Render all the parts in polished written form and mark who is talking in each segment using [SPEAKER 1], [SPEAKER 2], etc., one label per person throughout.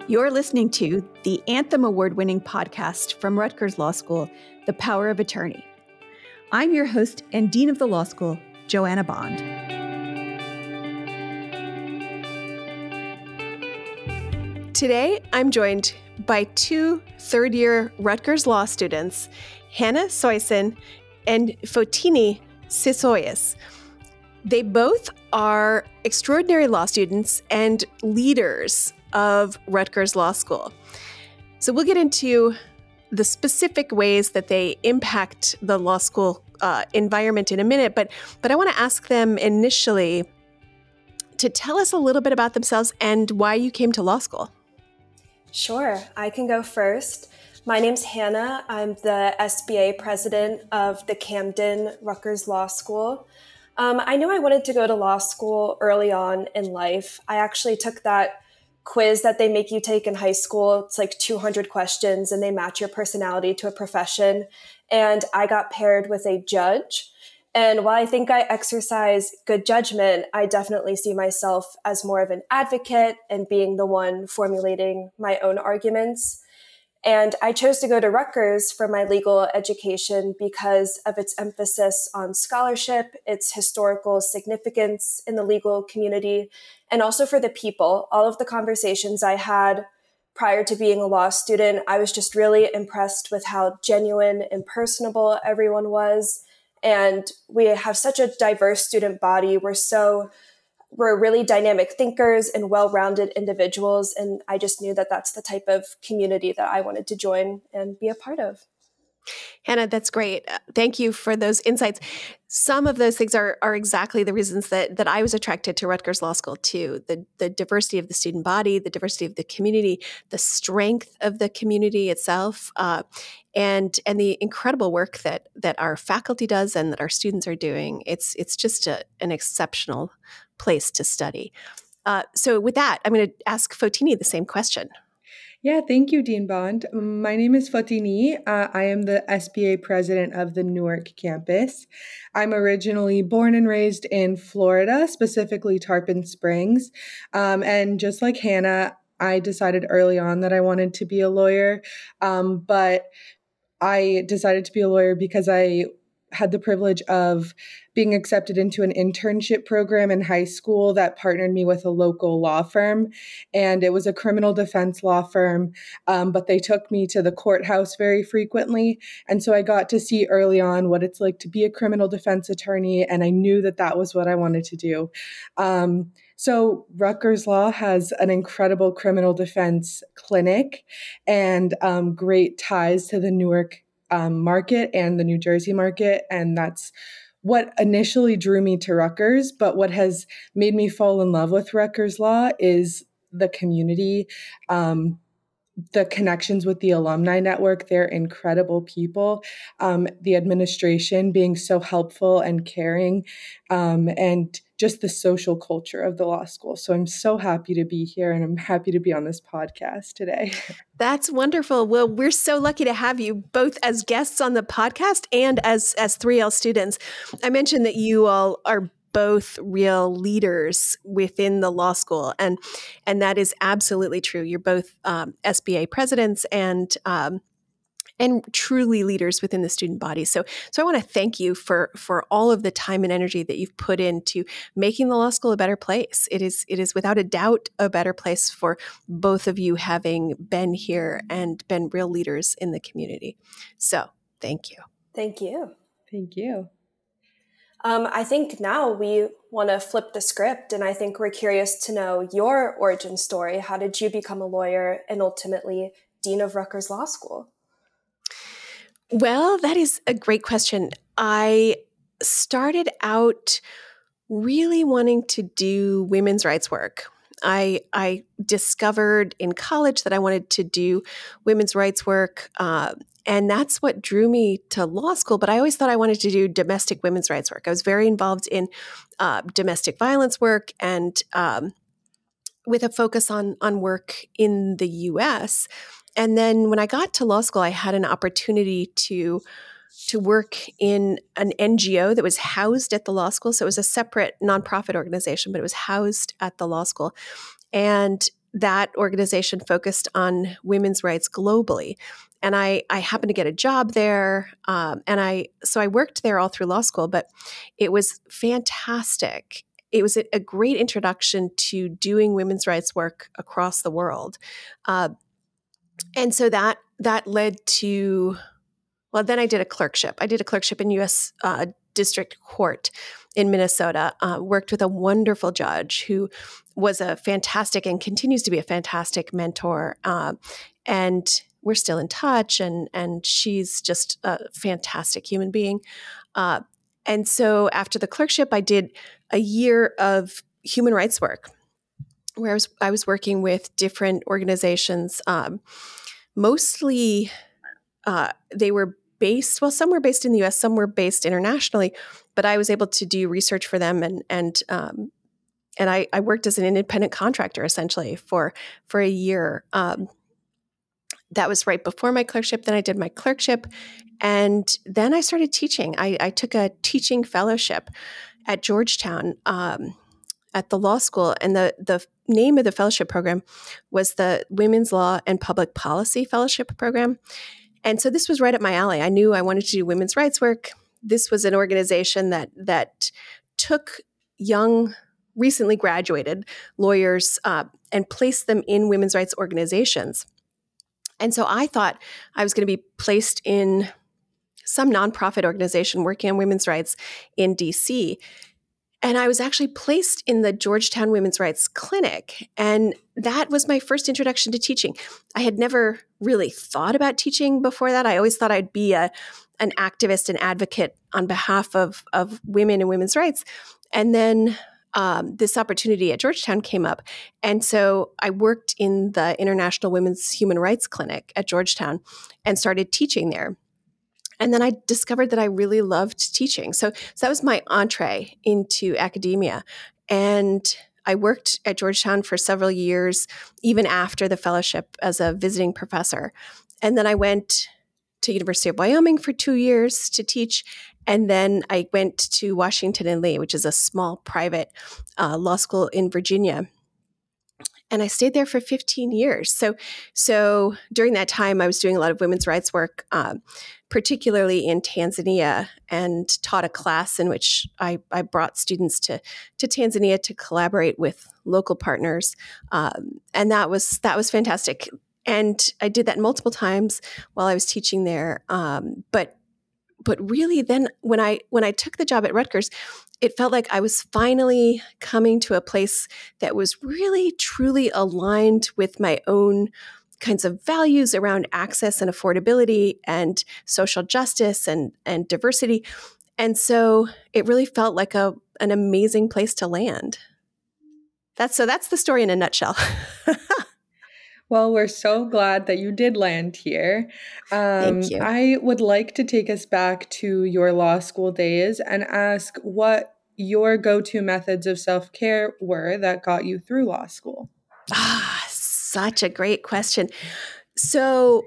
[SPEAKER 1] You're listening to the Anthem Award-winning podcast from Rutgers Law School, The Power of Attorney. I'm your host and Dean of the Law School, Joanna Bond. Today, I'm joined by two third-year Rutgers Law students, Hannah Soyson and Fotini Sisoyas. They both are extraordinary law students and leaders of Rutgers Law School. So we'll get into the specific ways that they impact the law school environment in a minute, but I want to ask them initially to tell us a little bit about themselves and why you came to law school.
[SPEAKER 2] Sure, I can go first. My name's Hannah. I'm the SBA president of the Camden Rutgers Law School. I knew I wanted to go to law school early on in life. I actually took that quiz that they make you take in high school. It's like 200 questions and they match your personality to a profession. And I got paired with a judge. And while I think I exercise good judgment, I definitely see myself as more of an advocate and being the one formulating my own arguments. And I chose to go to Rutgers for my legal education because of its emphasis on scholarship, its historical significance in the legal community, and also for the people. All of the conversations I had prior to being a law student, I was just really impressed with how genuine and personable everyone was. And we have such a diverse student body. We're really dynamic thinkers and well-rounded individuals. And I just knew that that's the type of community that I wanted to join and be a part of.
[SPEAKER 1] Hannah, that's great. Thank you for those insights. Some of those things are exactly the reasons that I was attracted to Rutgers Law School too. The diversity of the student body, the diversity of the community, the strength of the community itself, and the incredible work that our faculty does and that our students are doing. It's just an exceptional place to study. So with that, I'm going to ask Fotini the same question.
[SPEAKER 3] Yeah, thank you, Dean Bond. My name is Fotini. I am the SBA president of the Newark campus. I'm originally born and raised in Florida, specifically Tarpon Springs. And just like Hannah, I decided early on that I wanted to be a lawyer. But I decided to be a lawyer because I had the privilege of being accepted into an internship program in high school that partnered me with a local law firm. And it was a criminal defense law firm, but they took me to the courthouse very frequently. And so I got to see early on what it's like to be a criminal defense attorney. And I knew that that was what I wanted to do. So Rutgers Law has an incredible criminal defense clinic and great ties to the Newark market and the New Jersey market. And that's what initially drew me to Rutgers. But what has made me fall in love with Rutgers Law is the community, the connections with the alumni network. They're incredible people. The administration being so helpful and caring, and just the social culture of the law school. So I'm so happy to be here and I'm happy to be on this podcast today.
[SPEAKER 1] That's wonderful. Well, we're so lucky to have you both as guests on the podcast and as 3L students. I mentioned that you all are both real leaders within the law school, and that is absolutely true. You're both SBA presidents and truly leaders within the student body. So I want to thank you for all of the time and energy that you've put into making the law school a better place. It is without a doubt a better place for both of you having been here and been real leaders in the community. So thank you.
[SPEAKER 2] Thank you.
[SPEAKER 3] Thank you.
[SPEAKER 2] I think now we want to flip the script, and I think we're curious to know your origin story. How did you become a lawyer and ultimately Dean of Rutgers Law School?
[SPEAKER 1] Well, that is a great question. I started out really wanting to do women's rights work. I discovered in college that I wanted to do women's rights work, and that's what drew me to law school. But I always thought I wanted to do domestic women's rights work. I was very involved in domestic violence work and with a focus on work in the U.S. And then when I got to law school, I had an opportunity to work in an NGO that was housed at the law school. So it was a separate nonprofit organization, but it was housed at the law school. And that organization focused on women's rights globally. And I happened to get a job there. So I worked there all through law school, but it was fantastic. It was a great introduction to doing women's rights work across the world. And so that led to, well, then I did a clerkship. I did a clerkship in U.S. District Court in Minnesota, worked with a wonderful judge who was a fantastic and continues to be a fantastic mentor. And we're still in touch, and she's just a fantastic human being. And so after the clerkship, I did a year of human rights work where I was working with different organizations. Mostly they were based, well, some were based in the US, some were based internationally, but I was able to do research for them, and I worked as an independent contractor essentially for a year. That was right before my clerkship. Then I did my clerkship, and then I started teaching. I took a teaching fellowship at Georgetown at the law school, and the name of the fellowship program was the Women's Law and Public Policy Fellowship Program. And so this was right up my alley. I knew I wanted to do women's rights work. This was an organization that took young, recently graduated lawyers and placed them in women's rights organizations. And so I thought I was going to be placed in some nonprofit organization working on women's rights in DC. And I was actually placed in the Georgetown Women's Rights Clinic. And that was my first introduction to teaching. I had never really thought about teaching before that. I always thought I'd be an activist and advocate on behalf of women and women's rights. And then this opportunity at Georgetown came up. And so I worked in the International Women's Human Rights Clinic at Georgetown and started teaching there. And then I discovered that I really loved teaching. So that was my entree into academia. And I worked at Georgetown for several years, even after the fellowship as a visiting professor. And then I went to University of Wyoming for 2 years to teach. And then I went to Washington and Lee, which is a small private law school in Virginia. And I stayed there for 15 years. So during that time, I was doing a lot of women's rights work, particularly in Tanzania, and taught a class in which I brought students to Tanzania to collaborate with local partners. And that was fantastic. And I did that multiple times while I was teaching there. But really then when I took the job at Rutgers, it felt like I was finally coming to a place that was really, truly aligned with my own kinds of values around access and affordability and social justice and diversity. And so it really felt like an amazing place to land. That's the story in a nutshell.
[SPEAKER 3] Well, we're so glad that you did land here.
[SPEAKER 1] Thank you.
[SPEAKER 3] I would like to take us back to your law school days and ask what your go-to methods of self-care were that got you through law school.
[SPEAKER 1] Such a great question. So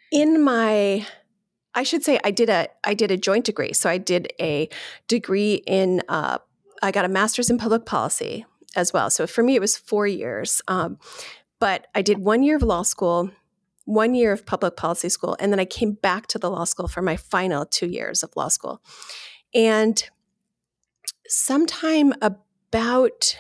[SPEAKER 1] I should say I did a joint degree. So I did a degree in, I got a master's in public policy as well. So for me, it was 4 years. But I did 1 year of law school, 1 year of public policy school, and then I came back to the law school for my final 2 years of law school. And sometime about,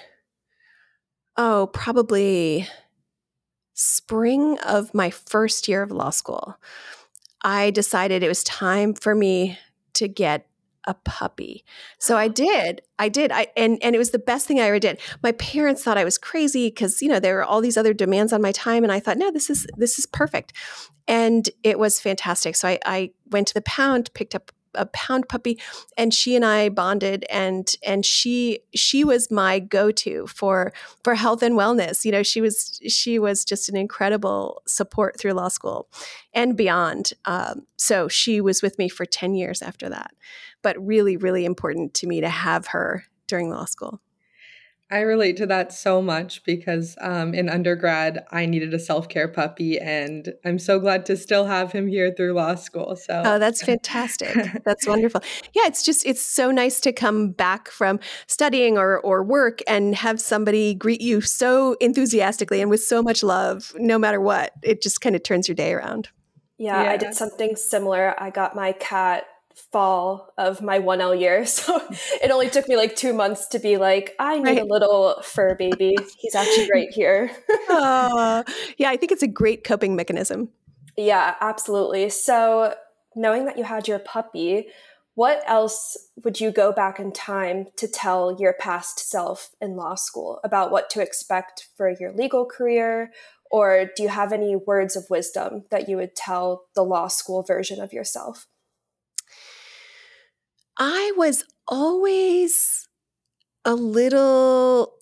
[SPEAKER 1] probably spring of my first year of law school, I decided it was time for me to get a puppy. So I did. And it was the best thing I ever did. My parents thought I was crazy because, there were all these other demands on my time. And I thought, no, this is perfect. And it was fantastic. So I went to the pound, picked up a pound puppy, and she and I bonded, and she was my go-to for health and wellness. She was just an incredible support through law school and beyond. So she was with me for 10 years after that, but really, really important to me to have her during law school.
[SPEAKER 3] I relate to that so much because in undergrad, I needed a self-care puppy, and I'm so glad to still have him here through law school. So,
[SPEAKER 1] Oh, that's fantastic. That's wonderful. Yeah, it's so nice to come back from studying or work and have somebody greet you so enthusiastically and with so much love, no matter what. It just kind of turns your day around.
[SPEAKER 2] Yeah, I
[SPEAKER 3] yeah.
[SPEAKER 2] did something similar. I got my cat fall of my 1L year. So it only took me like 2 months to be like, I need a
[SPEAKER 1] Right.
[SPEAKER 2] little fur baby. He's actually right here.
[SPEAKER 1] Oh, yeah, I think it's a great coping mechanism.
[SPEAKER 2] Yeah, absolutely. So, knowing that you had your puppy, what else would you go back in time to tell your past self in law school about what to expect for your legal career? Or do you have any words of wisdom that you would tell the law school version of yourself?
[SPEAKER 1] I was always a little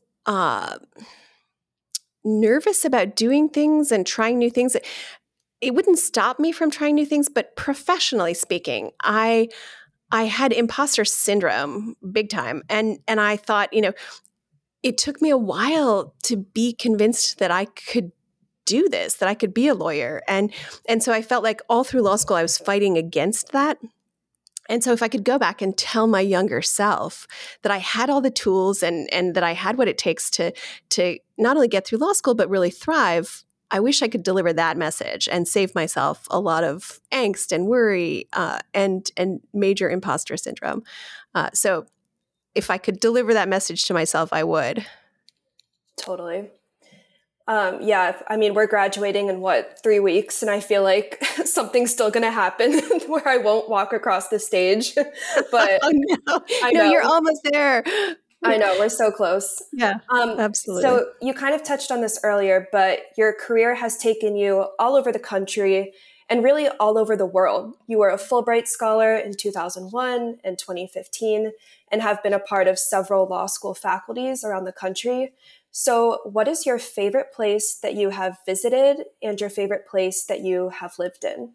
[SPEAKER 1] nervous about doing things and trying new things. It wouldn't stop me from trying new things, but professionally speaking, I had imposter syndrome big time. And I thought, it took me a while to be convinced that I could do this, that I could be a lawyer. And so I felt like all through law school I was fighting against that. And so if I could go back and tell my younger self that I had all the tools and that I had what it takes to not only get through law school but really thrive, I wish I could deliver that message and save myself a lot of angst and worry and major imposter syndrome. So if I could deliver that message to myself, I would.
[SPEAKER 2] Totally. Yeah, I mean, we're graduating in 3 weeks, and I feel like something's still going to happen where I won't walk across the stage. But
[SPEAKER 1] Oh no,
[SPEAKER 2] I
[SPEAKER 1] no, you're
[SPEAKER 2] know,
[SPEAKER 1] almost there.
[SPEAKER 2] I know, we're so close.
[SPEAKER 1] Yeah, absolutely.
[SPEAKER 2] So you kind of touched on this earlier, but your career has taken you all over the country and really all over the world. You were a Fulbright Scholar in 2001 and 2015 and have been a part of several law school faculties around the country. So what is your favorite place that you have visited and your favorite place that you have lived in?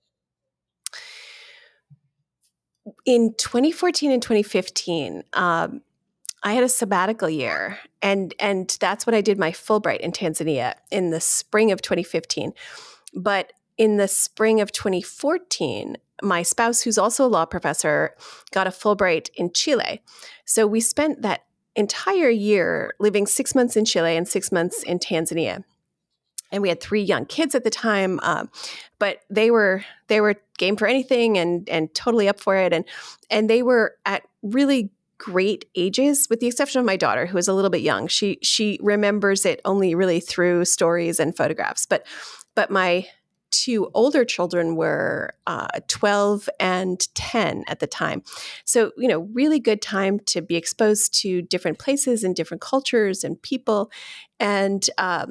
[SPEAKER 1] In 2014 and 2015, I had a sabbatical year, and that's what I did my Fulbright in Tanzania in the spring of 2015. But in the spring of 2014, my spouse, who's also a law professor, got a Fulbright in Chile. So we spent that entire year living 6 months in Chile and 6 months in Tanzania. And we had 3 young kids at the time, but they were game for anything and totally up for it, and they were at really great ages, with the exception of my daughter, who is a little bit young. She remembers it only really through stories and photographs, but my 2 older children were 12 and 10 at the time. So, really good time to be exposed to different places and different cultures and people. And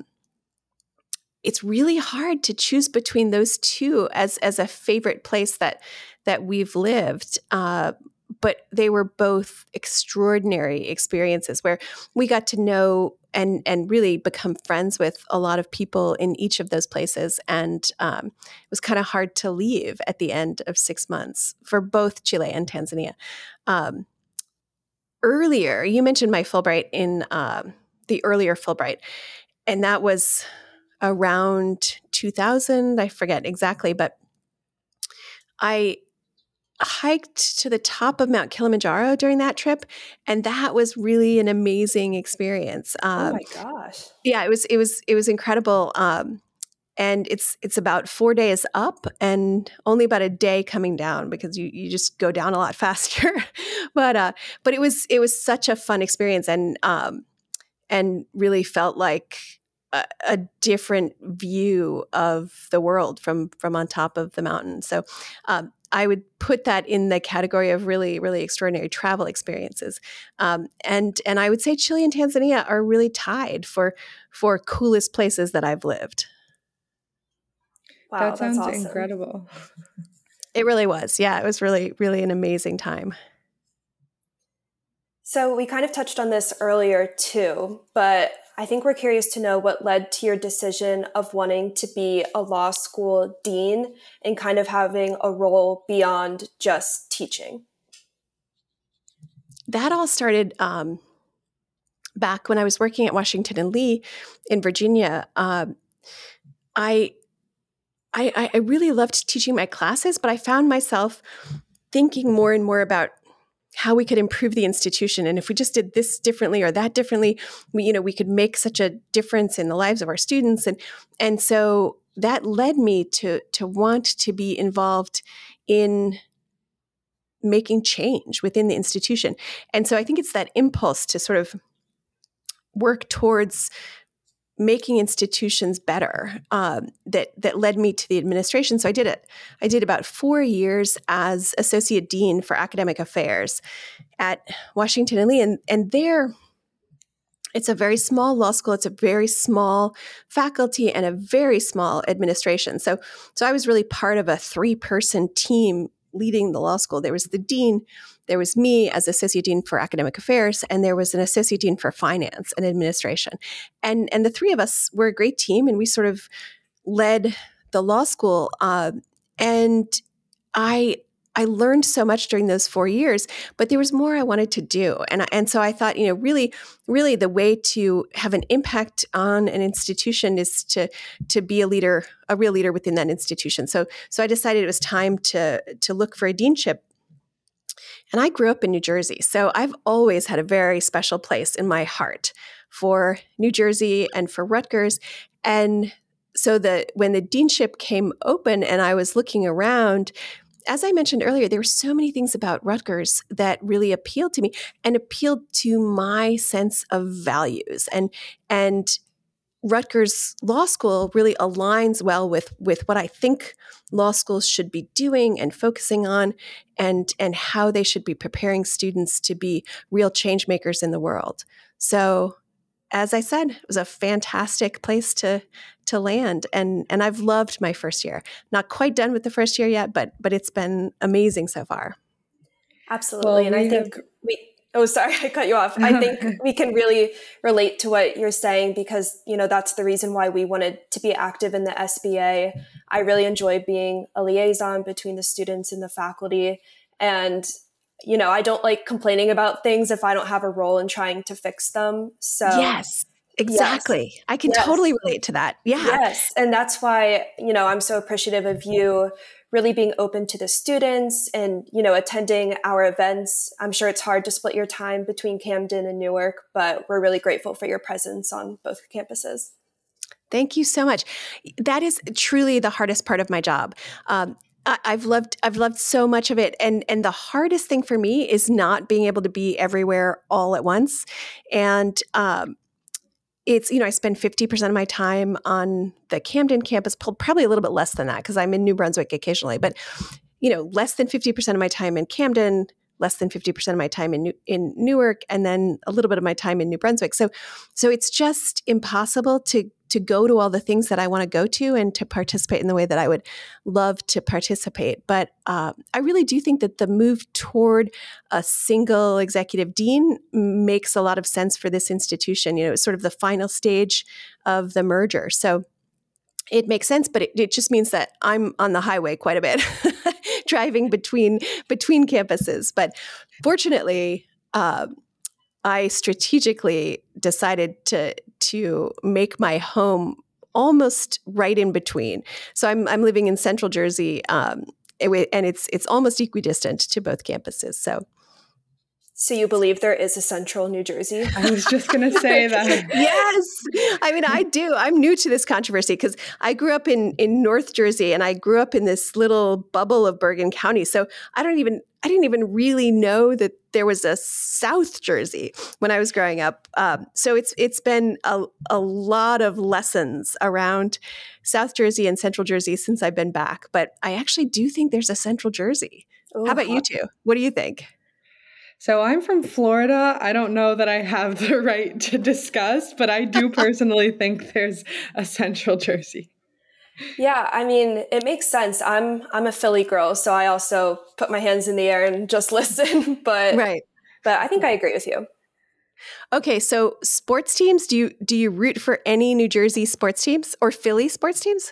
[SPEAKER 1] it's really hard to choose between those two as a favorite place that we've lived. But they were both extraordinary experiences where we got to know and really become friends with a lot of people in each of those places. And it was kind of hard to leave at the end of 6 months for both Chile and Tanzania. Um, Earlier, you mentioned my Fulbright in the earlier Fulbright, and that was around 2000. I forget exactly, but I hiked to the top of Mount Kilimanjaro during that trip, and that was really an amazing experience.
[SPEAKER 2] Oh my gosh.
[SPEAKER 1] Yeah, it was incredible. And it's about 4 days up and only about a day coming down because you just go down a lot faster. But it was such a fun experience and really felt like a different view of the world from on top of the mountain. So I would put that in the category of really, really extraordinary travel experiences. And I would say Chile and Tanzania are really tied for coolest places that I've lived.
[SPEAKER 2] Wow,
[SPEAKER 3] That
[SPEAKER 2] that's
[SPEAKER 3] sounds
[SPEAKER 2] awesome.
[SPEAKER 3] incredible.
[SPEAKER 1] It really was. Yeah, it was really, really an amazing time.
[SPEAKER 2] So we kind of touched on this earlier too, but I think we're curious to know what led to your decision of wanting to be a law school dean and kind of having a role beyond just teaching.
[SPEAKER 1] That all started back when I was working at Washington and Lee in Virginia, I really loved teaching my classes, but I found myself thinking more and more about how we could improve the institution. And if we just did this differently or that differently, we could make such a difference in the lives of our students. And so that led me to want to be involved in making change within the institution. And so I think it's that impulse to sort of work towards making institutions better that led me to the administration. So I did it. I did about 4 years as Associate Dean for Academic Affairs at Washington and Lee. And there, it's a very small law school. It's a very small faculty and a very small administration. So I was really part of a 3-person team leading the law school. There was the dean, there was me as Associate Dean for Academic Affairs, and there was an Associate Dean for Finance and Administration. And the 3 of us were a great team, and we sort of led the law school. And I learned so much during those 4 years, but there was more I wanted to do. And so I thought, really the way to have an impact on an institution is to be a leader, a real leader within that institution. So I decided it was time to look for a deanship. And I grew up in New Jersey, so I've always had a very special place in my heart for New Jersey and for Rutgers. And so when the deanship came open and I was looking around, as I mentioned earlier, there were so many things about Rutgers that really appealed to me and appealed to my sense of values. And Rutgers Law School really aligns well with what I think law schools should be doing and focusing on, and how they should be preparing students to be real change makers in the world. So, as I said, it was a fantastic place to land, and I've loved my first year. Not quite done with the first year yet, but it's been amazing so far.
[SPEAKER 2] Absolutely, well, and I think Oh, sorry, I cut you off. I think we can really relate to what you're saying because, that's the reason why we wanted to be active in the SBA. I really enjoy being a liaison between the students and the faculty. And, I don't like complaining about things if I don't have a role in trying to fix them. So
[SPEAKER 1] yes, exactly. Yes. I can totally relate to that. Yeah.
[SPEAKER 2] Yes. And that's why, I'm so appreciative of you really being open to the students and, attending our events. I'm sure it's hard to split your time between Camden and Newark, but we're really grateful for your presence on both campuses.
[SPEAKER 1] Thank you so much. That is truly the hardest part of my job. I've loved so much of it. And the hardest thing for me is not being able to be everywhere all at once. And, it's, I spend 50% of my time on the Camden campus, probably a little bit less than that because I'm in New Brunswick occasionally, but, less than 50% of my time in Camden, less than 50% of my time in Newark, and then a little bit of my time in New Brunswick. So it's just impossible to go to all the things that I want to go to and to participate in the way that I would love to participate. But I really do think that the move toward a single executive dean makes a lot of sense for this institution. It's sort of the final stage of the merger. So it makes sense, but it just means that I'm on the highway quite a bit, driving between campuses. But fortunately, I strategically decided to make my home almost right in between. So I'm living in Central Jersey, and it's almost equidistant to both campuses.
[SPEAKER 2] So you believe there is a Central New Jersey?
[SPEAKER 3] I was just going to say that.
[SPEAKER 1] Yes. I mean, I do. I'm new to this controversy because I grew up in North Jersey and I grew up in this little bubble of Bergen County. So I didn't even really know that there was a South Jersey when I was growing up. So it's been a lot of lessons around South Jersey and Central Jersey since I've been back. But I actually do think there's a Central Jersey. Ooh, how about you two? What do you think?
[SPEAKER 3] So I'm from Florida. I don't know that I have the right to discuss, but I do personally think there's a Central Jersey.
[SPEAKER 2] Yeah, I mean, it makes sense. I'm a Philly girl, so I also put my hands in the air and just listen. But
[SPEAKER 1] right.
[SPEAKER 2] But I think I agree with you.
[SPEAKER 1] Okay, so sports teams, do you root for any New Jersey sports teams or Philly sports teams?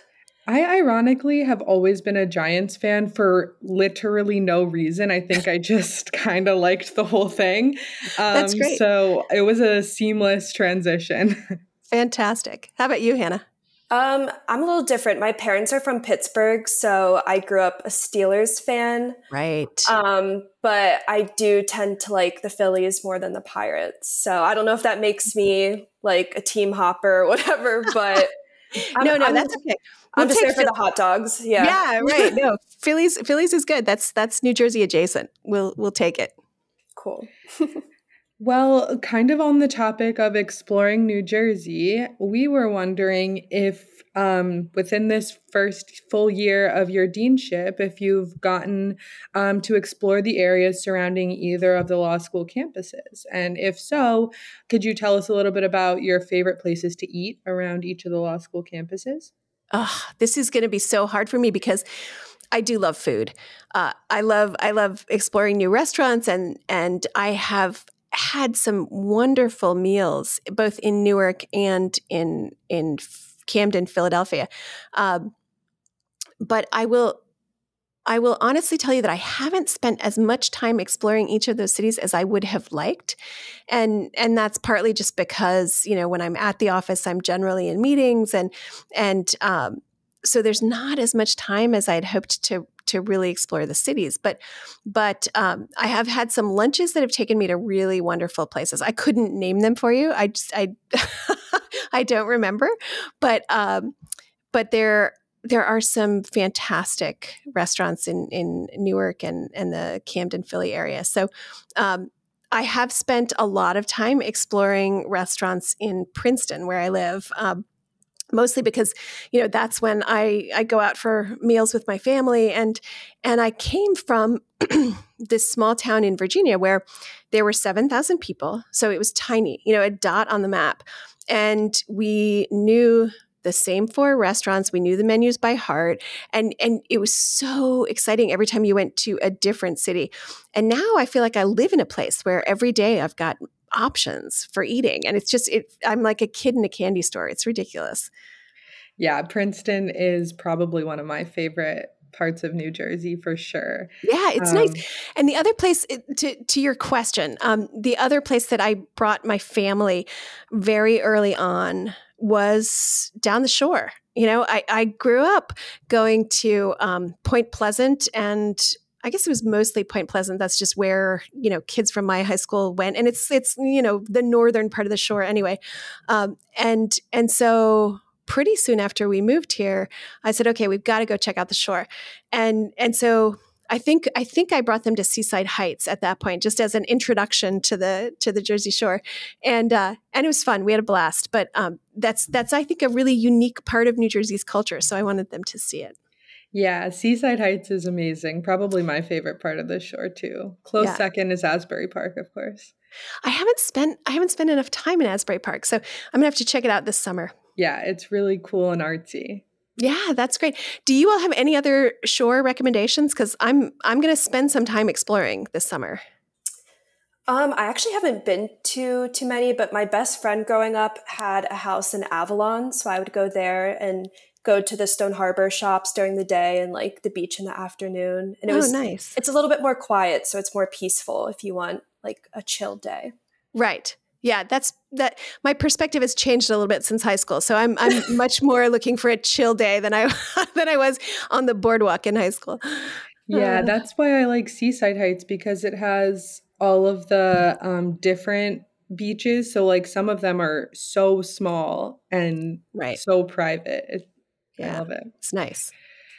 [SPEAKER 3] I ironically have always been a Giants fan for literally no reason. I think I just kind of liked the whole thing.
[SPEAKER 1] That's great.
[SPEAKER 3] So it was a seamless transition.
[SPEAKER 1] Fantastic. How about you, Hannah?
[SPEAKER 2] I'm a little different. My parents are from Pittsburgh, so I grew up a Steelers fan.
[SPEAKER 1] Right.
[SPEAKER 2] But I do tend to like the Phillies more than the Pirates. So I don't know if that makes me like a team hopper or whatever, but
[SPEAKER 1] No, that's okay.
[SPEAKER 2] I'm just there for the hot dogs. Yeah.
[SPEAKER 1] Yeah, right. No, Phillies is good. That's New Jersey adjacent. We'll take it.
[SPEAKER 2] Cool.
[SPEAKER 3] Well, kind of on the topic of exploring New Jersey, we were wondering if within this first full year of your deanship, if you've gotten to explore the areas surrounding either of the law school campuses. And if so, could you tell us a little bit about your favorite places to eat around each of the law school campuses?
[SPEAKER 1] Oh, this is going to be so hard for me because I do love food. I love exploring new restaurants, and I have had some wonderful meals both in Newark and in Camden, Philadelphia. But I will honestly tell you that I haven't spent as much time exploring each of those cities as I would have liked. And that's partly just because, when I'm at the office, I'm generally in meetings and so there's not as much time as I'd hoped to really explore the cities. But I have had some lunches that have taken me to really wonderful places. I couldn't name them for you. I I don't remember, but there are some fantastic restaurants in Newark and the Camden, Philly area. So I have spent a lot of time exploring restaurants in Princeton, where I live. Mostly because, that's when I go out for meals with my family. And I came from this small town in Virginia where there were 7,000 people. So it was tiny, a dot on the map. And we knew the same 4 restaurants. We knew the menus by heart. And it was so exciting every time you went to a different city. And now I feel like I live in a place where every day I've got options for eating. And it's just, I'm like a kid in a candy store. It's ridiculous.
[SPEAKER 3] Yeah, Princeton is probably one of my favorite parts of New Jersey for sure.
[SPEAKER 1] Yeah, it's nice. And the other place, to your question, the other place that I brought my family very early on was down the shore. I grew up going to Point Pleasant, and I guess it was mostly Point Pleasant. That's just where, kids from my high school went. And it's the northern part of the shore anyway. And so pretty soon after we moved here, I said, okay, we've got to go check out the shore. And so I think I brought them to Seaside Heights at that point, just as an introduction to the Jersey Shore. And it was fun. We had a blast. But that's I think a really unique part of New Jersey's culture. So I wanted them to see it.
[SPEAKER 3] Yeah, Seaside Heights is amazing. Probably my favorite part of the shore too. Close second is Asbury Park, of course.
[SPEAKER 1] I haven't spent enough time in Asbury Park, so I'm gonna have to check it out this summer.
[SPEAKER 3] Yeah, it's really cool and artsy.
[SPEAKER 1] Yeah, that's great. Do you all have any other shore recommendations? Because I'm going to spend some time exploring this summer.
[SPEAKER 2] I actually haven't been to too many, but my best friend growing up had a house in Avalon, so I would go there and go to the Stone Harbor shops during the day and like the beach in the afternoon. And it was
[SPEAKER 1] nice.
[SPEAKER 2] It's a little bit more quiet, so it's more peaceful if you want like a chill day.
[SPEAKER 1] Right. Yeah, that. My perspective has changed a little bit since high school, so I'm much more looking for a chill day than I was on the boardwalk in high school.
[SPEAKER 3] Yeah, that's why I like Seaside Heights, because it has all of the different beaches. So like some of them are so small and so private. I love it.
[SPEAKER 1] It's nice.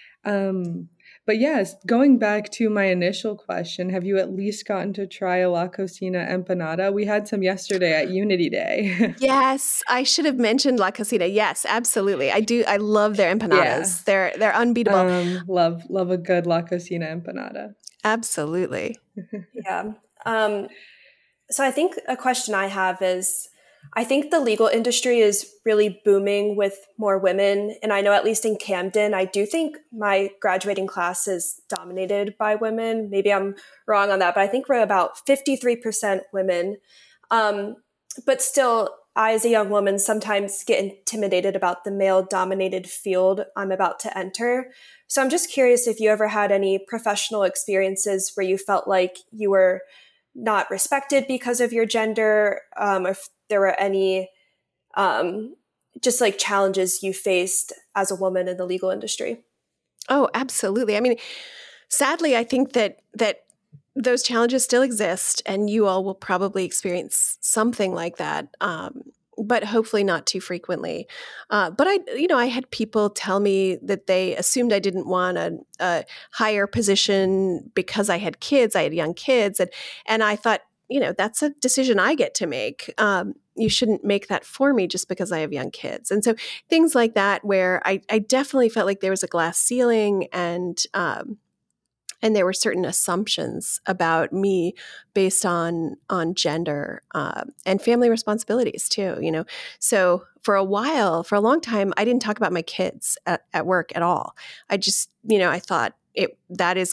[SPEAKER 3] But yes, going back to my initial question, have you at least gotten to try a La Cocina empanada? We had some yesterday at Unity Day.
[SPEAKER 1] Yes, I should have mentioned La Cocina. Yes, absolutely. I do. I love their empanadas. Yeah. They're unbeatable.
[SPEAKER 3] Love a good La Cocina empanada.
[SPEAKER 1] Absolutely.
[SPEAKER 2] Yeah. So I think a question I have is, I think the legal industry is really booming with more women. And I know at least in Camden, I do think my graduating class is dominated by women. Maybe I'm wrong on that, but I think we're about 53% women. But still, I, as a young woman, sometimes get intimidated about the male-dominated field I'm about to enter. So I'm just curious if you ever had any professional experiences where you felt like you were not respected because of your gender, if there were any just like challenges you faced as a woman in the legal industry.
[SPEAKER 1] Oh, absolutely. I mean, sadly, I think that those challenges still exist, and you all will probably experience something like that. But hopefully not too frequently. But I had people tell me that they assumed I didn't want a higher position because I had kids. I had young kids, and I thought, that's a decision I get to make. You shouldn't make that for me just because I have young kids. And so things like that, where I definitely felt like there was a glass ceiling, and there were certain assumptions about me based on gender and family responsibilities too. So for a long time, I didn't talk about my kids at work at all. I just, I thought that's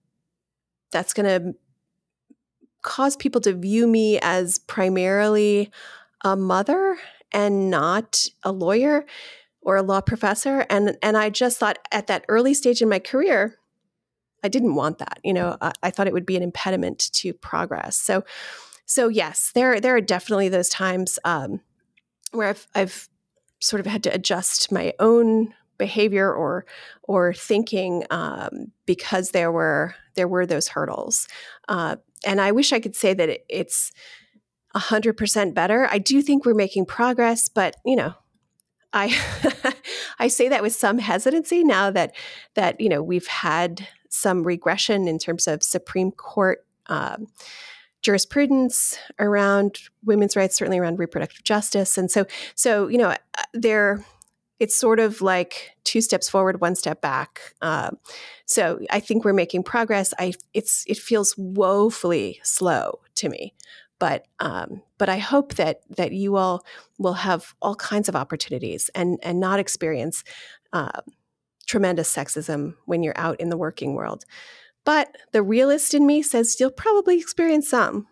[SPEAKER 1] gonna cause people to view me as primarily a mother and not a lawyer or a law professor. And I just thought at that early stage in my career, I didn't want that. I thought it would be an impediment to progress. So yes, there are definitely those times where I've sort of had to adjust my own behavior or thinking because there were those hurdles. And I wish I could say that it's 100% better. I do think we're making progress, but I I say that with some hesitancy now that we've had some regression in terms of Supreme Court jurisprudence around women's rights, certainly around reproductive justice, and so it's sort of like 2 steps forward, 1 step back. So I think we're making progress. It feels woefully slow to me. But I hope that you all will have all kinds of opportunities and not experience tremendous sexism when you're out in the working world. But the realist in me says you'll probably experience some.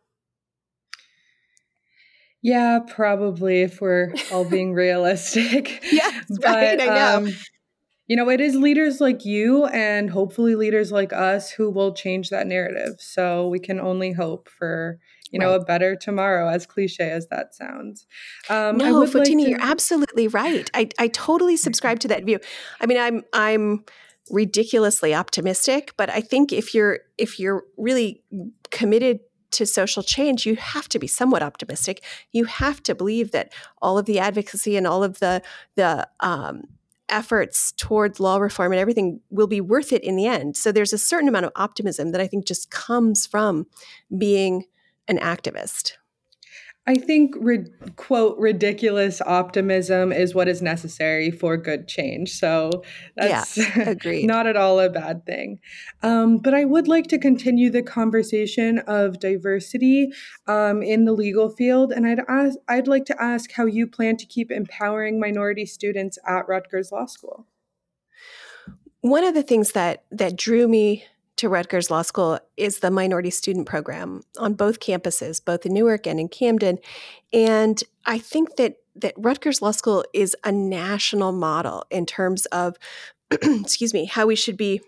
[SPEAKER 3] Yeah, probably, if we're all being realistic.
[SPEAKER 1] Yes,
[SPEAKER 3] But
[SPEAKER 1] right. I know.
[SPEAKER 3] it is leaders like you and hopefully leaders like us who will change that narrative. So we can only hope for,
[SPEAKER 1] Right.
[SPEAKER 3] a better tomorrow, as cliche as that sounds. I
[SPEAKER 1] No,
[SPEAKER 3] would like
[SPEAKER 1] Fotini,
[SPEAKER 3] to.
[SPEAKER 1] you're absolutely right. I totally subscribe to that view. I mean, I'm ridiculously optimistic, but I think if you're really committed to social change, you have to be somewhat optimistic. You have to believe that all of the advocacy and all of the efforts towards law reform and everything will be worth it in the end. So there's a certain amount of optimism that I think just comes from being an activist.
[SPEAKER 3] I think, quote, ridiculous optimism is what is necessary for good change. So that's
[SPEAKER 1] Yes, agreed.
[SPEAKER 3] not at all a bad thing. But I would like to continue the conversation of diversity in the legal field. And I'd like to ask how you plan to keep empowering minority students at Rutgers Law School.
[SPEAKER 1] One of the things that drew me to Rutgers Law School is the minority student program on both campuses, both in Newark and in Camden. And I think that Rutgers Law School is a national model in terms of, excuse me, how we should be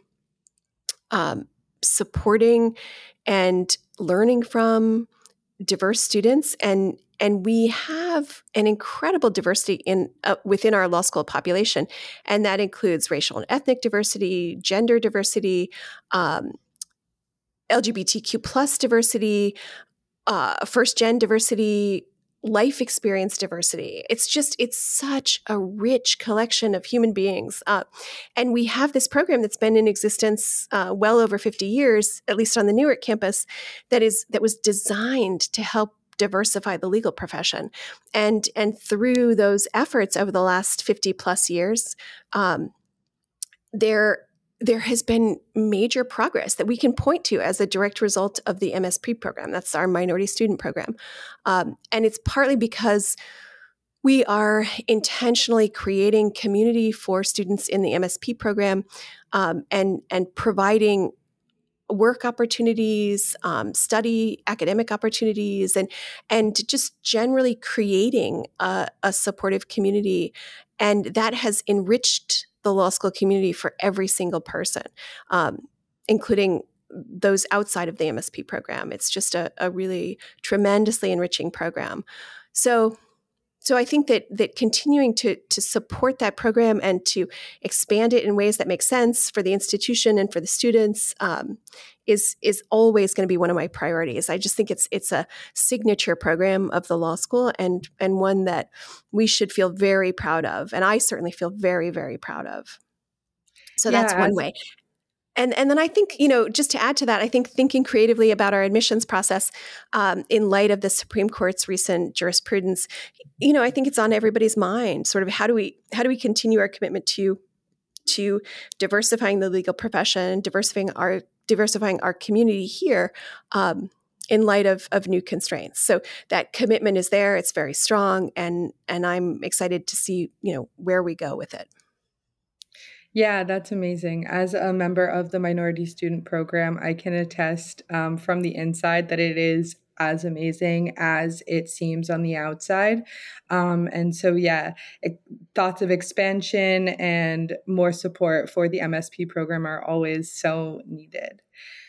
[SPEAKER 1] supporting and learning from diverse students, and we have an incredible diversity in within our law school population, and that includes racial and ethnic diversity, gender diversity, LGBTQ plus diversity, first gen diversity, life experience diversity. It's such a rich collection of human beings. And we have this program that's been in existence well over 50 years, at least on the Newark campus, that was designed to help diversify the legal profession. And through those efforts over the last 50 plus years, there has been major progress that we can point to as a direct result of the MSP program. That's our minority student program. And it's partly because we are intentionally creating community for students in the MSP program and providing work opportunities, study academic opportunities, and just generally creating a supportive community. And that has enriched the law school community for every single person, including those outside of the MSP program. It's just a really tremendously enriching program. So I think that continuing to support that program and to expand it in ways that make sense for the institution and for the students is always going to be one of my priorities. I just think it's a signature program of the law school, and one that we should feel very proud of, and I certainly feel very, very proud of. So that's
[SPEAKER 3] Yeah,
[SPEAKER 1] one way. And then I think, just to add to that, I think thinking creatively about our admissions process in light of the Supreme Court's recent jurisprudence, I think it's on everybody's mind. Sort of how do we continue our commitment to diversifying the legal profession, diversifying our community here in light of new constraints. So that commitment is there; it's very strong, and I'm excited to see where we go with it.
[SPEAKER 3] Yeah, that's amazing. As a member of the minority student program, I can attest from the inside that it is as amazing as it seems on the outside. And so, yeah, thoughts of expansion and more support for the MSP program are always so needed.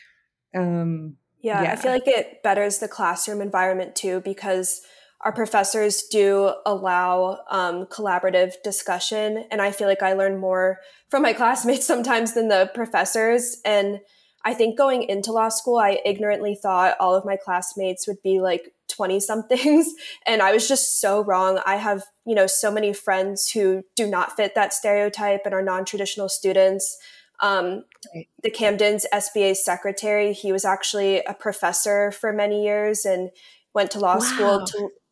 [SPEAKER 2] Yeah, I feel
[SPEAKER 3] Yeah.
[SPEAKER 2] like it betters the classroom environment too, because our professors do allow collaborative discussion. And I feel like I learn more from my classmates sometimes than the professors. And I think going into law school, I ignorantly thought all of my classmates would be like 20 somethings. And I was just so wrong. I have, so many friends who do not fit that stereotype and are non-traditional students. The Camden's SBA secretary, he was actually a professor for many years and went to law school
[SPEAKER 1] Wow.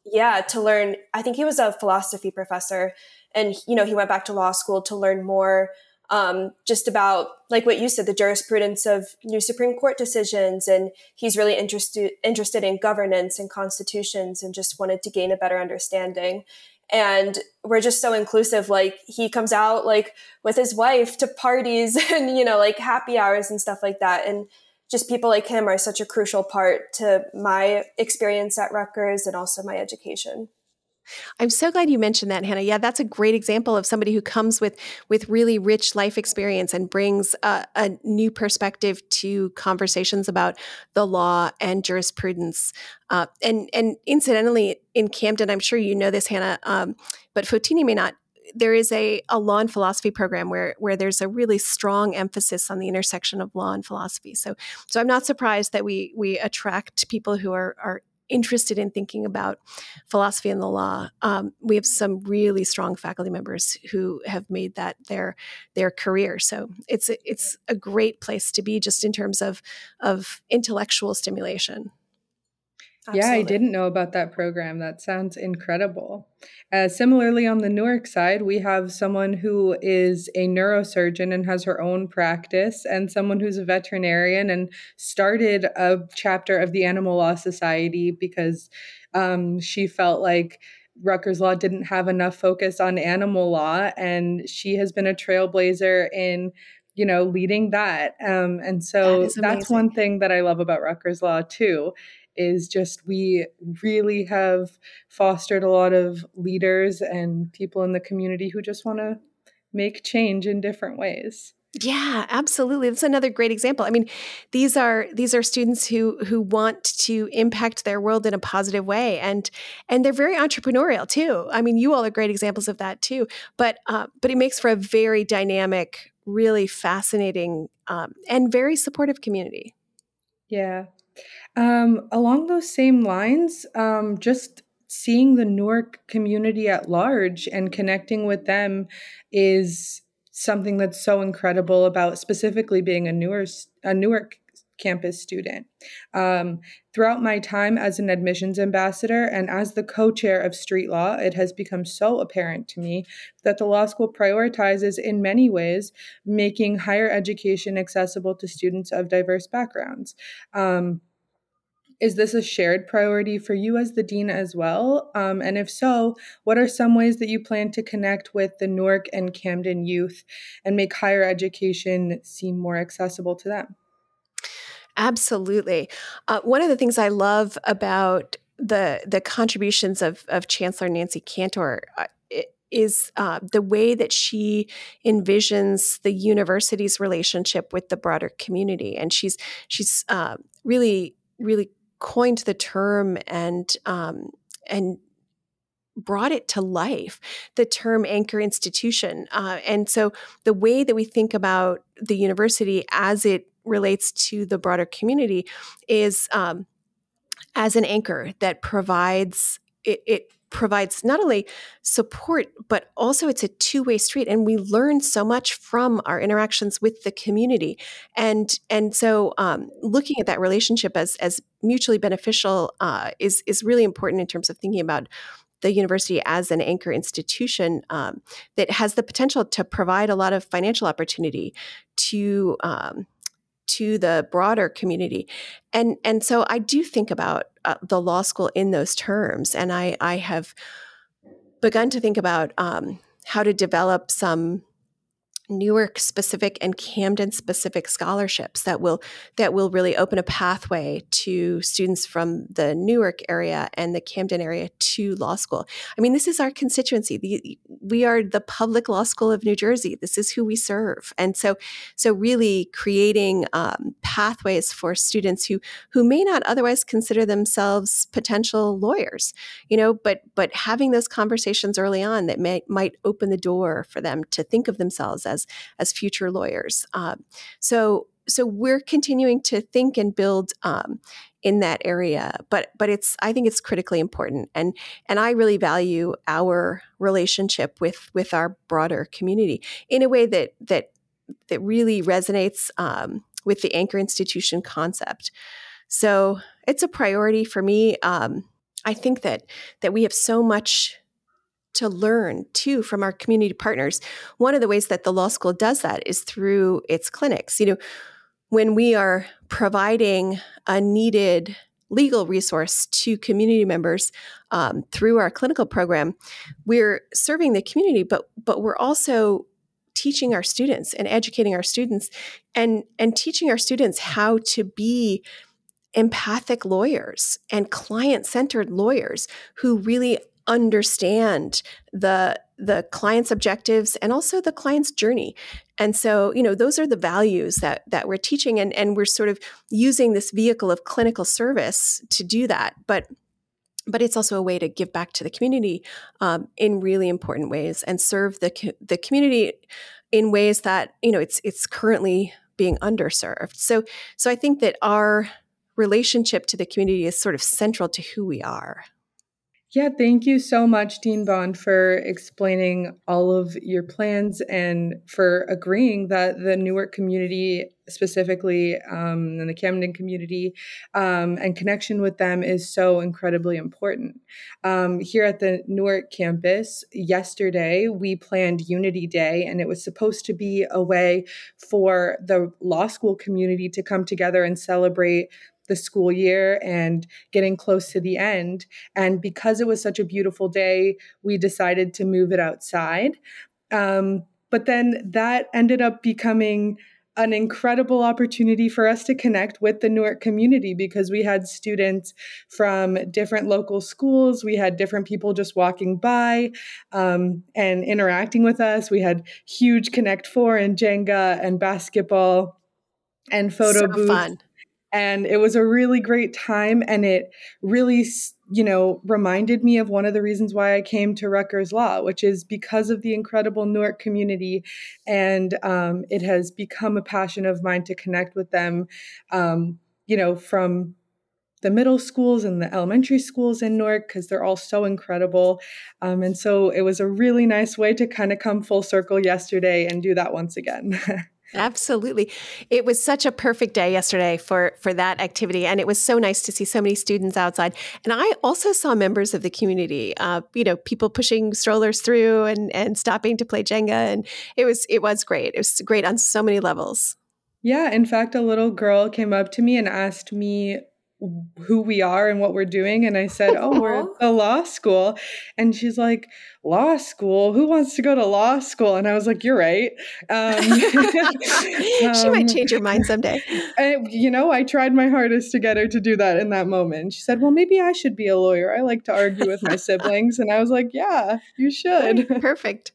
[SPEAKER 2] to learn. I think he was a philosophy professor, and he went back to law school to learn more just about, like what you said, the jurisprudence of new Supreme Court decisions. And he's really interested in governance and constitutions, and just wanted to gain a better understanding. And we're just so inclusive. Like, he comes out like with his wife to parties and, like happy hours and stuff like that. And just people like him are such a crucial part to my experience at Rutgers and also my education.
[SPEAKER 1] I'm so glad you mentioned that, Hannah. Yeah, that's a great example of somebody who comes with really rich life experience and brings a new perspective to conversations about the law and jurisprudence. And incidentally, in Camden, I'm sure you know this, Hannah, but Fotini may not. There is a law and philosophy program where there's a really strong emphasis on the intersection of law and philosophy. So I'm not surprised that we attract people who are interested in thinking about philosophy and the law. We have some really strong faculty members who have made that their career. So it's a great place to be, just in terms of intellectual stimulation.
[SPEAKER 3] Yeah, I
[SPEAKER 2] Absolutely.
[SPEAKER 3] didn't know about that program. That sounds incredible. Similarly, on the Newark side, we have someone who is a neurosurgeon and has her own practice, and someone who's a veterinarian and started a chapter of the Animal Law Society because she felt like Rutgers Law didn't have enough focus on animal law, and she has been a trailblazer in leading that. And
[SPEAKER 1] That
[SPEAKER 3] so
[SPEAKER 1] is
[SPEAKER 3] that's
[SPEAKER 1] amazing.
[SPEAKER 3] one thing that I love about Rutgers Law too, is just we really have fostered a lot of leaders and people in the community who just want to make change in different ways.
[SPEAKER 1] Yeah, absolutely. That's another great example. I mean, these are students who want to impact their world in a positive way, and they're very entrepreneurial too. I mean, you all are great examples of that too. But it makes for a very dynamic, really fascinating, and very supportive community.
[SPEAKER 3] Yeah. Along those same lines, just seeing the Newark community at large and connecting with them is something that's so incredible about specifically being a Newark campus student. Throughout my time as an admissions ambassador and as the co-chair of Street Law, it has become so apparent to me that the law school prioritizes in many ways making higher education accessible to students of diverse backgrounds. Is this a shared priority for you as the dean as well? And if so, what are some ways that you plan to connect with the Newark and Camden youth and make higher education seem more accessible to them?
[SPEAKER 1] Absolutely. One of the things I love about the contributions of Chancellor Nancy Cantor is the way that she envisions the university's relationship with the broader community, and she's really coined the term and brought it to life, the term anchor institution. And so the way that we think about the university as it relates to the broader community is as an anchor that it provides not only support, but also it's a two-way street. And we learn so much from our interactions with the community. And so looking at that relationship as mutually beneficial is really important in terms of thinking about the university as an anchor institution that has the potential to provide a lot of financial opportunity to the broader community. And so I do think about the law school in those terms. And I have begun to think about how to develop some Newark specific and Camden specific scholarships that will really open a pathway to students from the Newark area and the Camden area to law school. I mean, this is our constituency. We are the public law school of New Jersey. This is who we serve. And so really creating pathways for students who may not otherwise consider themselves potential lawyers, but having those conversations early on that might open the door for them to think of themselves as future lawyers. So we're continuing to think and build in that area, but I think it's critically important, and I really value our relationship with our broader community in a way that really resonates with the anchor institution concept. So it's a priority for me. I think that we have so much to learn too from our community partners. One of the ways that the law school does that is through its clinics. When we are providing a needed legal resource to community members through our clinical program, we're serving the community, but we're also teaching our students and educating our students and teaching our students how to be empathic lawyers and client-centered lawyers who really understand the client's objectives and also the client's journey. And so, those are the values that we're teaching, and we're sort of using this vehicle of clinical service to do that. But it's also a way to give back to the community in really important ways and serve the community in ways that it's currently being underserved. So I think that our relationship to the community is sort of central to who we are.
[SPEAKER 3] Yeah, thank you so much, Dean Bond, for explaining all of your plans and for agreeing that the Newark community specifically and the Camden community and connection with them is so incredibly important. Here at the Newark campus, yesterday, we planned Unity Day, and it was supposed to be a way for the law school community to come together and celebrate the school year and getting close to the end. And because it was such a beautiful day, we decided to move it outside. But then that ended up becoming an incredible opportunity for us to connect with the Newark community because we had students from different local schools. We had different people just walking by and interacting with us. We had huge Connect Four and Jenga and basketball and photo booths.
[SPEAKER 1] Fun.
[SPEAKER 3] And it was a really great time. And it really, reminded me of one of the reasons why I came to Rutgers Law, which is because of the incredible Newark community. And it has become a passion of mine to connect with them, from the middle schools and the elementary schools in Newark, because they're all so incredible. And so it was a really nice way to kind of come full circle yesterday and do that once again.
[SPEAKER 1] Absolutely. It was such a perfect day yesterday for that activity. And it was so nice to see so many students outside. And I also saw members of the community, people pushing strollers through and stopping to play Jenga. And it was great. It was great on so many levels.
[SPEAKER 3] Yeah. In fact, a little girl came up to me and asked me who we are and what we're doing. And I said, oh, we're
[SPEAKER 2] Aw.
[SPEAKER 3] the law school. And she's like, law school? Who wants to go to law school? And I was like, you're right.
[SPEAKER 1] She might
[SPEAKER 3] Um,
[SPEAKER 1] change your mind someday.
[SPEAKER 3] I tried my hardest to get her to do that in that moment. She said, well, maybe I should be a lawyer. I like to argue with my siblings. And I was like, yeah, you
[SPEAKER 1] Right.
[SPEAKER 3] should.
[SPEAKER 1] Perfect.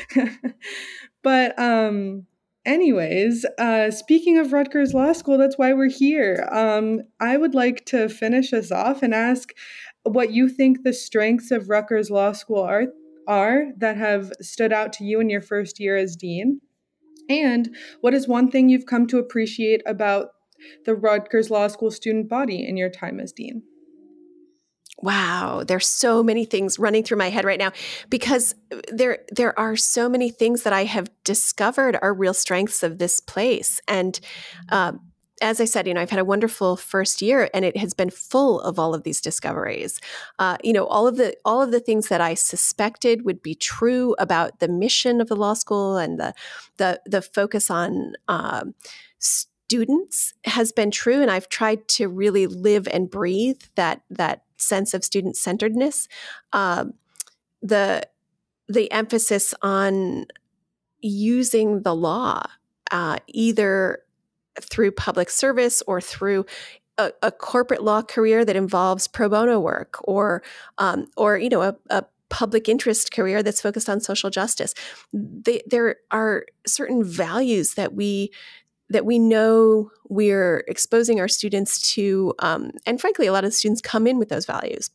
[SPEAKER 3] But anyways, speaking of Rutgers Law School, that's why we're here. I would like to finish us off and ask what you think the strengths of Rutgers Law School are that have stood out to you in your first year as dean. And what is one thing you've come to appreciate about the Rutgers Law School student body in your time as dean?
[SPEAKER 1] Wow, there's so many things running through my head right now because there are so many things that I have discovered are real strengths of this place. And um, as I said, I've had a wonderful first year, and it has been full of all of these discoveries. All of the things that I suspected would be true about the mission of the law school and the focus on students has been true, and I've tried to really live and breathe that sense of student centeredness. The the emphasis on using the law, either through public service or through a corporate law career that involves pro bono work, or a public interest career that's focused on social justice. There are certain values that we know we're exposing our students to, and frankly, a lot of students come in with those values,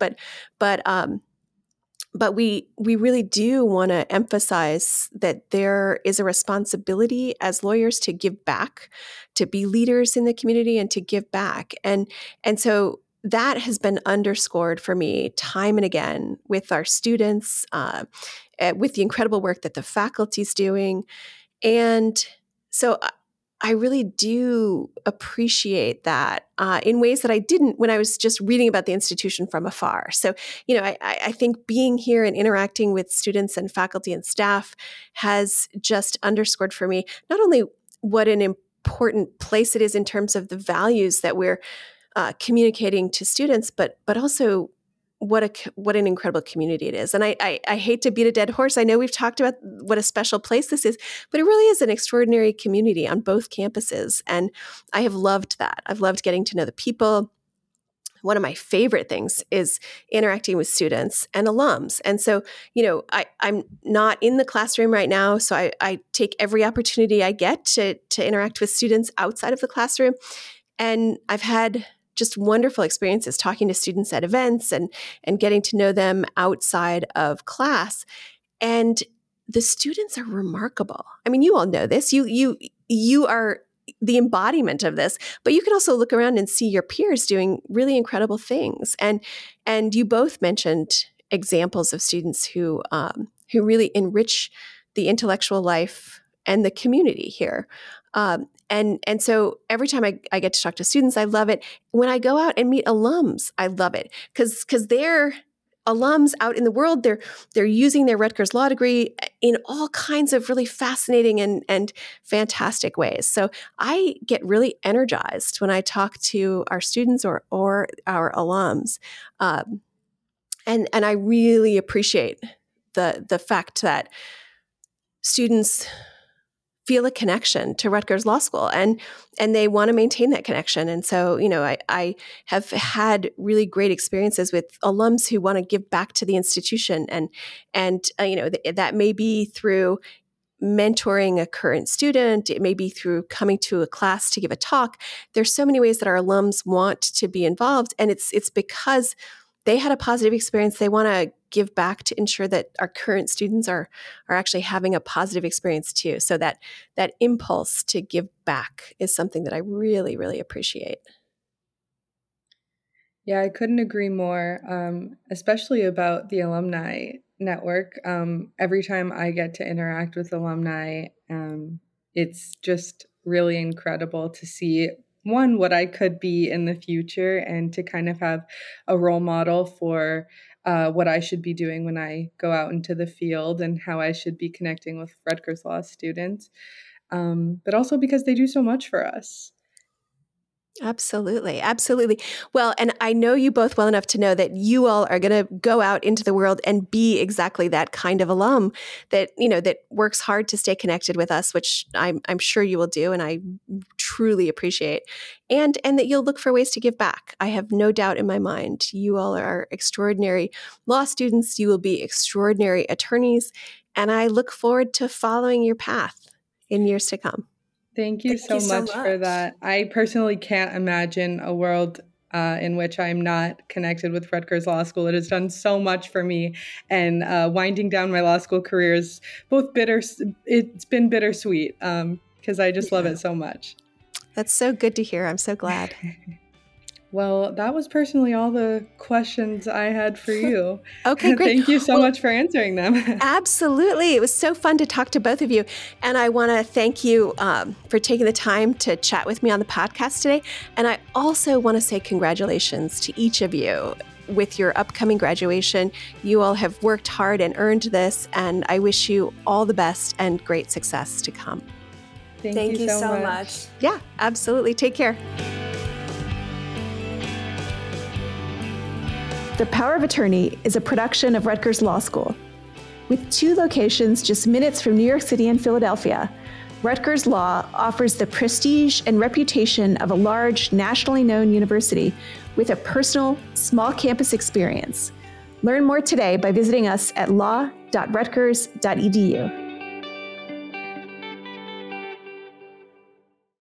[SPEAKER 1] but we really do want to emphasize that there is a responsibility as lawyers to give back, to be leaders in the community, and to give back, and so that has been underscored for me time and again with our students, with the incredible work that the faculty is doing, and so I really do appreciate that in ways that I didn't when I was just reading about the institution from afar. So, I think being here and interacting with students and faculty and staff has just underscored for me not only what an important place it is in terms of the values that we're communicating to students, but also what an incredible community it is. And I hate to beat a dead horse. I know we've talked about what a special place this is, but it really is an extraordinary community on both campuses. And I have loved that. I've loved getting to know the people. One of my favorite things is interacting with students and alums. And so, I'm not in the classroom right now, so I take every opportunity I get to interact with students outside of the classroom. And I've had just wonderful experiences talking to students at events and getting to know them outside of class. And the students are remarkable. I mean, you all know this. You are the embodiment of this, but you can also look around and see your peers doing really incredible things. And you both mentioned examples of students who really enrich the intellectual life and the community here. And so every time I get to talk to students, I love it. When I go out and meet alums, I love it because they're alums out in the world. They're using their Rutgers Law degree in all kinds of really fascinating and fantastic ways. So I get really energized when I talk to our students or our alums, and I really appreciate the fact that students feel a connection to Rutgers Law School, and they want to maintain that connection. And so, I have had really great experiences with alums who want to give back to the institution, and that may be through mentoring a current student. It may be through coming to a class to give a talk. There's so many ways that our alums want to be involved, and it's because they had a positive experience. They want to give back to ensure that our current students are actually having a positive experience too. So that impulse to give back is something that I really, really appreciate.
[SPEAKER 3] Yeah, I couldn't agree more, especially about the alumni network. Every time I get to interact with alumni, it's just really incredible to see, one, what I could be in the future, and to kind of have a role model for what I should be doing when I go out into the field and how I should be connecting with Rutgers Law students. But also because they do so much for us.
[SPEAKER 1] Absolutely. Absolutely. Well, and I know you both well enough to know that you all are going to go out into the world and be exactly that kind of alum that works hard to stay connected with us, which I'm sure you will do. And I truly appreciate, and that you'll look for ways to give back. I have no doubt in my mind, you all are extraordinary law students. You will be extraordinary attorneys. And I look forward to following your path in years to come.
[SPEAKER 3] Thank you so much for that. I personally can't imagine a world in which I'm not connected with Rutgers Law School. It has done so much for me, and winding down my law school career is both it's been bittersweet because I just love it so much.
[SPEAKER 1] That's so good to hear. I'm so glad.
[SPEAKER 3] Well, that was personally all the questions I had for you.
[SPEAKER 1] Okay, great.
[SPEAKER 3] Thank you so much for answering them.
[SPEAKER 1] Absolutely. It was so fun to talk to both of you. And I want to thank you for taking the time to chat with me on the podcast today. And I also want to say congratulations to each of you with your upcoming graduation. You all have worked hard and earned this, and I wish you all the best and great success to come.
[SPEAKER 2] Thank you so much.
[SPEAKER 1] Yeah, absolutely. Take care.
[SPEAKER 4] The Power of Attorney is a production of Rutgers Law School. With 2 locations just minutes from New York City and Philadelphia, Rutgers Law offers the prestige and reputation of a large, nationally known university with a personal, small campus experience. Learn more today by visiting us at law.rutgers.edu.